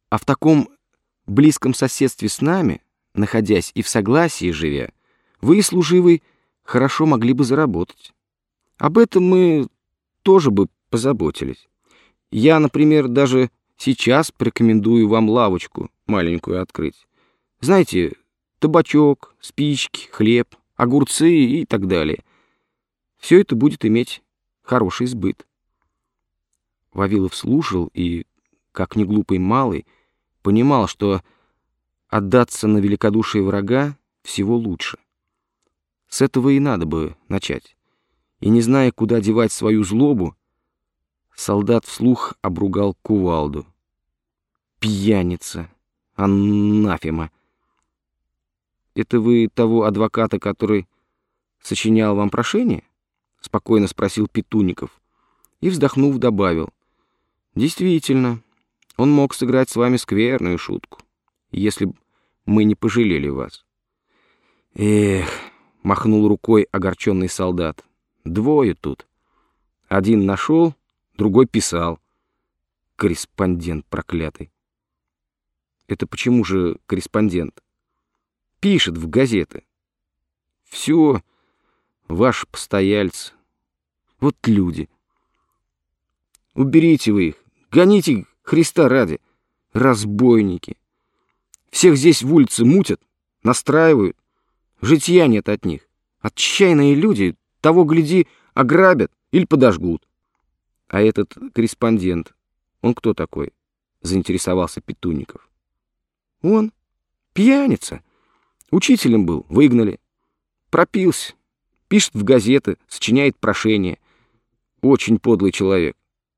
А в таком близком соседстве с нами, находясь и в согласии живя, вы, служивый, хорошо могли бы заработать. Об этом мы тоже бы позаботились. Я, например, даже сейчас порекомендую вам лавочку маленькую открыть. Знаете, табачок, спички, хлеб, огурцы и так далее. Все это будет иметь хороший сбыт. Вавилов слушал и, как неглупый малый, понимал, что отдаться на великодушие врага всего лучше. С этого и надо бы начать. И, не зная, куда девать свою злобу, солдат вслух обругал кувалду. «Пьяница! Анафема!» «Это вы того адвоката, который сочинял вам прошение?» — спокойно спросил Петунников и, вздохнув, добавил. «Действительно, он мог сыграть с вами скверную шутку, если б мы не пожалели вас». «Эх!» — махнул рукой огорченный солдат. «Двое тут. Один нашел, другой писал. Корреспондент проклятый». «Это почему же корреспондент?» «Пишет в газеты». «Все, ваш постояльц. Вот люди. Уберите вы их, гоните Христа ради, разбойники. Всех здесь в улице мутят, настраивают. Житья нет от них. Отчаянные люди, того, гляди, ограбят или подожгут». «А этот корреспондент, он кто такой?» — заинтересовался Петунников. «Он пьяница. Учителем был, выгнали. Пропился. Пишет в газеты, сочиняет прошение. Очень подлый человек».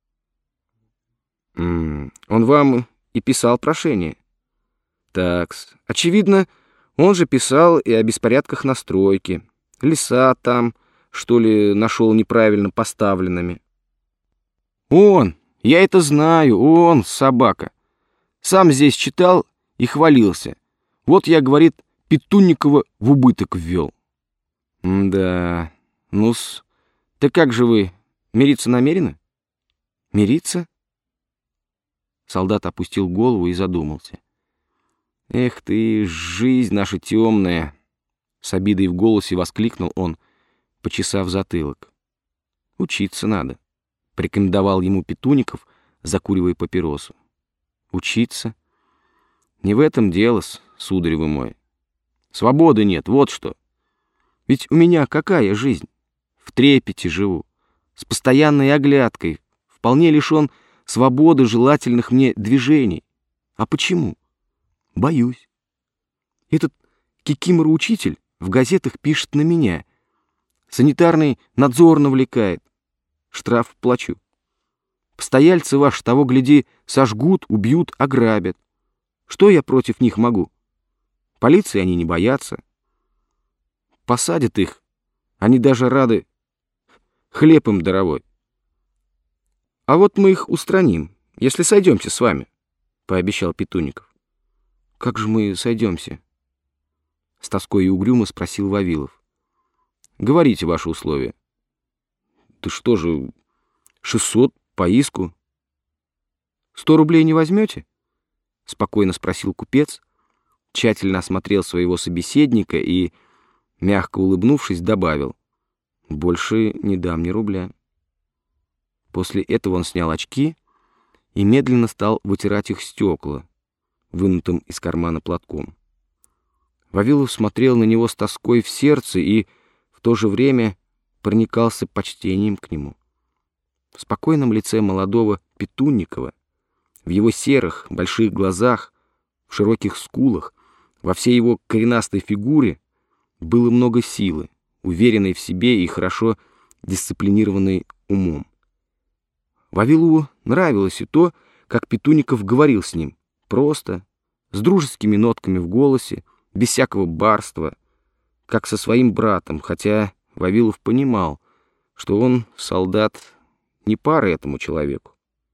Он вам и писал прошение?» «Такс. Очевидно, он же писал и о беспорядках на стройке. Леса там, что ли, нашел неправильно поставленными». «Он! Я это знаю, он, собака. Сам здесь читал и хвалился. Вот я, говорит, Петунникова в убыток ввел». «Да, ну-с. Так как же вы, мириться намерены?» «Мириться?» Солдат опустил голову и задумался. «Эх ты, жизнь наша темная!» С обидой в голосе воскликнул он, почесав затылок. «Учиться надо», — порекомендовал ему Петунников, закуривая папиросу. «Учиться? Не в этом дело-с, сударь вы мой. Свободы нет, вот что. Ведь у меня какая жизнь? В трепете живу, с постоянной оглядкой, вполне лишен свободы желательных мне движений. А почему? Боюсь. Этот кикимора-учитель в газетах пишет на меня. Санитарный надзор навлекает. Штраф плачу. Постояльцы ваши, того гляди, сожгут, убьют, ограбят. Что я против них могу? Полиции они не боятся. Посадят их, они даже рады. Хлеб им даровой. А вот мы их устраним, если сойдемся с вами, — пообещал Петунников. Как же мы сойдемся? С тоской и угрюмо спросил Вавилов. Говорите ваши условия. Ты что же, 600 по иску? 100 рублей не возьмете? Спокойно спросил купец, тщательно осмотрел своего собеседника и, мягко улыбнувшись, добавил: больше не дам ни рубля. После этого он снял очки и медленно стал вытирать их стекла, вынутым из кармана платком. Вавилов смотрел на него с тоской в сердце и в то же время проникался почтением к нему. В спокойном лице молодого Петунникова, в его серых, больших глазах, в широких скулах, во всей его коренастой фигуре было много силы, уверенной в себе и хорошо дисциплинированной умом. Вавилову нравилось и то, как Петунников говорил с ним, просто, с дружескими нотками в голосе, без всякого барства, как со своим братом, хотя Вавилов понимал, что он, солдат, не пара этому человеку.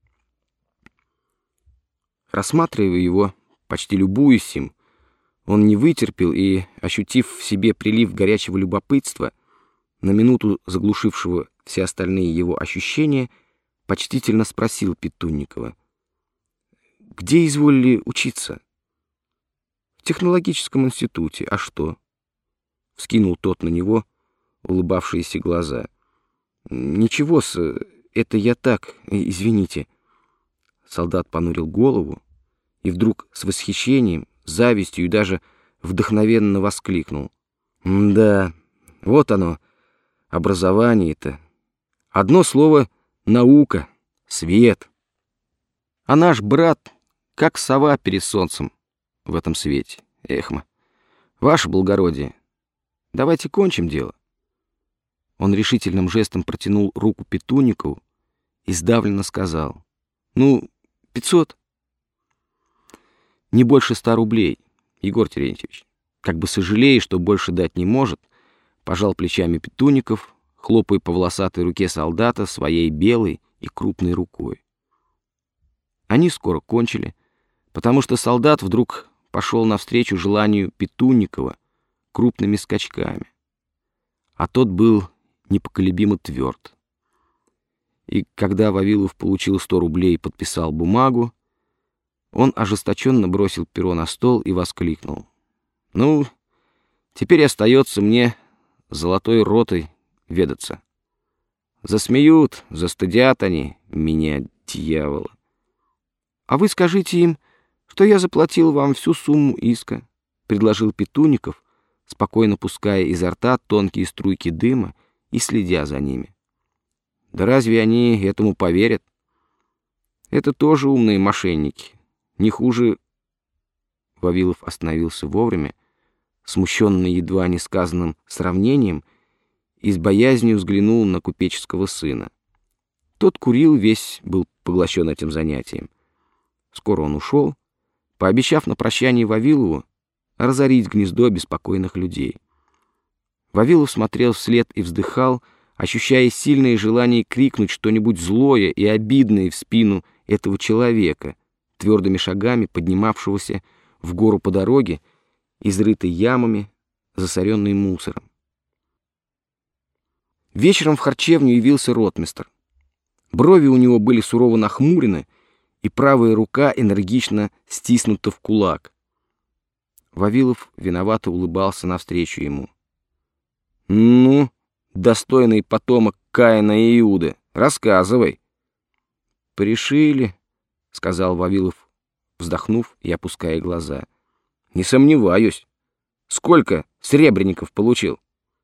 Рассматривая его, почти любуясь им, он не вытерпел и, ощутив в себе прилив горячего любопытства, на минуту заглушившего все остальные его ощущения, почтительно спросил Петунникова: где изволили учиться? В технологическом институте. А что? Вскинул тот на него улыбавшиеся глаза. Ничего-с, это я так, извините. Солдат понурил голову и вдруг с восхищением, завистью и даже вдохновенно воскликнул. Да, вот оно, образование-то. Одно слово — наука, свет. А наш брат, как сова перед солнцем в этом свете. Эхма, ваше благородие, давайте кончим дело. Он решительным жестом протянул руку Петунникову и сдавленно сказал. 500. Не больше 100 рублей, Егор Терентьевич. Как бы сожалея, что больше дать не может, пожал плечами Петунников, хлопая по волосатой руке солдата своей белой и крупной рукой. Они скоро кончили, потому что солдат вдруг пошел навстречу желанию Петунникова крупными скачками, а тот был непоколебимо тверд. И когда Вавилов получил 100 рублей и подписал бумагу, он ожесточенно бросил перо на стол и воскликнул. Теперь остается мне золотой ротой ведаться. Засмеют, застыдят они меня, дьявола. А вы скажите им, что я заплатил вам всю сумму иска, предложил Петунников, спокойно пуская изо рта тонкие струйки дыма и следя за ними. Да разве они этому поверят? Это тоже умные мошенники. Не хуже... Вавилов остановился вовремя, смущенный едва не сказанным сравнением, и с боязнью взглянул на купеческого сына. Тот курил, весь был поглощен этим занятием. Скоро он ушел, пообещав на прощание Вавилову разорить гнездо беспокойных людей. Вавилов смотрел вслед и вздыхал, ощущая сильное желание крикнуть что-нибудь злое и обидное в спину этого человека, твердыми шагами поднимавшегося в гору по дороге, изрытой ямами, засоренной мусором. Вечером в харчевню явился ротмистр. Брови у него были сурово нахмурены, и правая рука энергично стиснута в кулак. Вавилов виновато улыбался навстречу ему. Достойный потомок Каина и Иуды, рассказывай. Порешили, сказал Вавилов, вздохнув и опуская глаза. Не сомневаюсь. Сколько сребреников получил?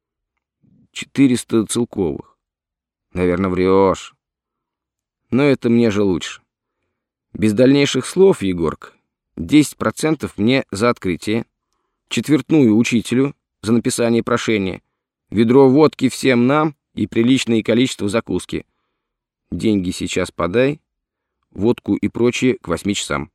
400 целковых. Наверное, врешь. Но это мне же лучше. Без дальнейших слов, Егорка, 10% мне за открытие, четвертную учителю за написание прошения, ведро водки всем нам и приличное количество закуски. Деньги сейчас подай, водку и прочее к 8 часам.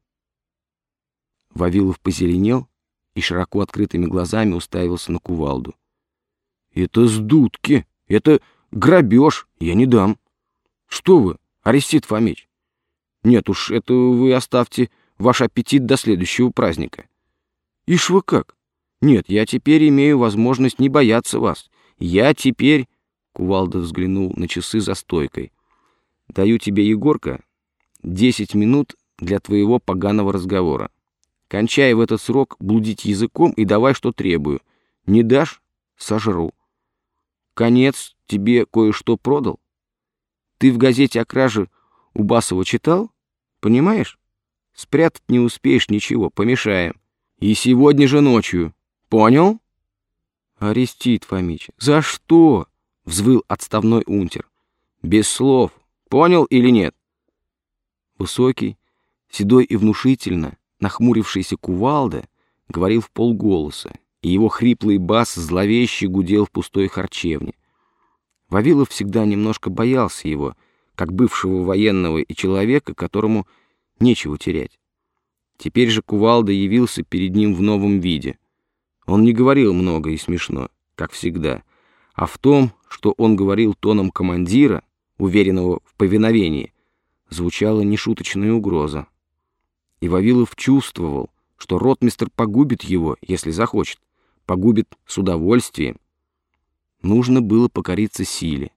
Вавилов позеленел и широко открытыми глазами уставился на кувалду. Это сдутки, это грабеж, я не дам. Что вы, Арестит Фомич? Нет уж, это вы оставьте ваш аппетит до следующего праздника. Ишь вы как? Нет, я теперь имею возможность не бояться вас. Я теперь... Кувалда взглянул на часы за стойкой. Даю тебе, Егорка, 10 минут для твоего поганого разговора. Кончай в этот срок блудить языком и давай, что требую. Не дашь — сожру. Конец тебе кое-что продал. Ты в газете о краже у Басова читал? Понимаешь? Спрятать не успеешь ничего, помешаем. И сегодня же ночью. Понял? Арестит Фомич, за что? Взвыл отставной унтер. Без слов. Понял или нет? Высокий, седой и внушительно нахмурившийся кувалда говорил вполголоса, и его хриплый бас зловеще гудел в пустой харчевне. Вавилов всегда немножко боялся его, как бывшего военного и человека, которому нечего терять. Теперь же кувалда явился перед ним в новом виде. Он не говорил много и смешно, как всегда, а в том, что он говорил тоном командира, уверенного в повиновении, звучала нешуточная угроза. И Вавилов чувствовал, что ротмистр погубит его, если захочет, погубит с удовольствием. Нужно было покориться силе.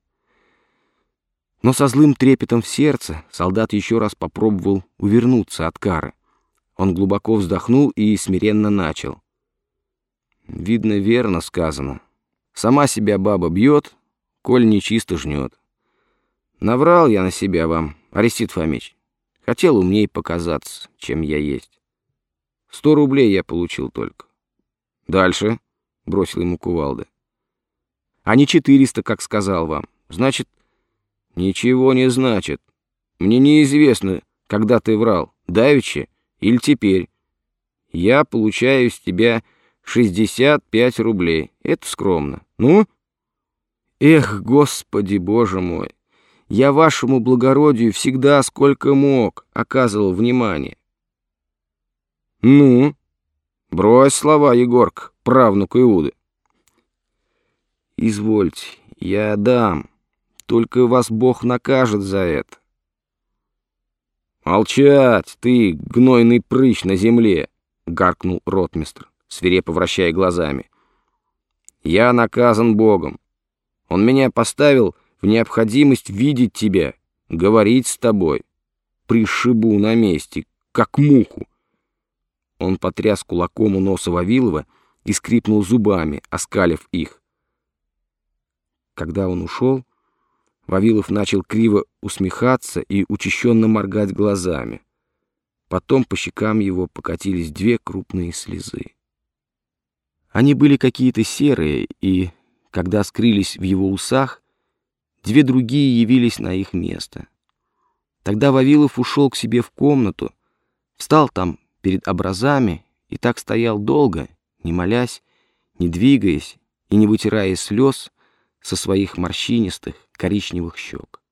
Но со злым трепетом в сердце солдат еще раз попробовал увернуться от кары. Он глубоко вздохнул и смиренно начал. Видно, верно сказано. Сама себя баба бьет, коль нечисто жнет. Наврал я на себя вам, Арестит Фомич. Хотел умней показаться, чем я есть. 100 рублей я получил только. Дальше, бросил ему кувалда. А не 400, как сказал вам. Значит, ничего не значит. Мне неизвестно, когда ты врал, давеча или теперь. Я получаю с тебя 65 рублей. Это скромно. Ну? Эх, Господи, Боже мой! Я вашему благородию всегда, сколько мог, оказывал внимание. Ну? Брось слова, Егорка, правнук Иуды. Извольте, я дам. Только вас Бог накажет за это. Молчать, ты, гнойный прыщ на земле, гаркнул ротмистр, свирепо вращая глазами. Я наказан Богом. Он меня поставил в необходимость видеть тебя, говорить с тобой. Пришибу на месте, как муху. Он потряс кулаком у носа Вавилова и скрипнул зубами, оскалив их. Когда он ушел, Вавилов начал криво усмехаться и учащенно моргать глазами. Потом по щекам его покатились 2 крупные слезы. Они были какие-то серые, и, когда скрылись в его усах, 2 другие явились на их место. Тогда Вавилов ушел к себе в комнату, встал там перед образами и так стоял долго, не молясь, не двигаясь и не вытирая слез со своих морщинистых коричневых щек.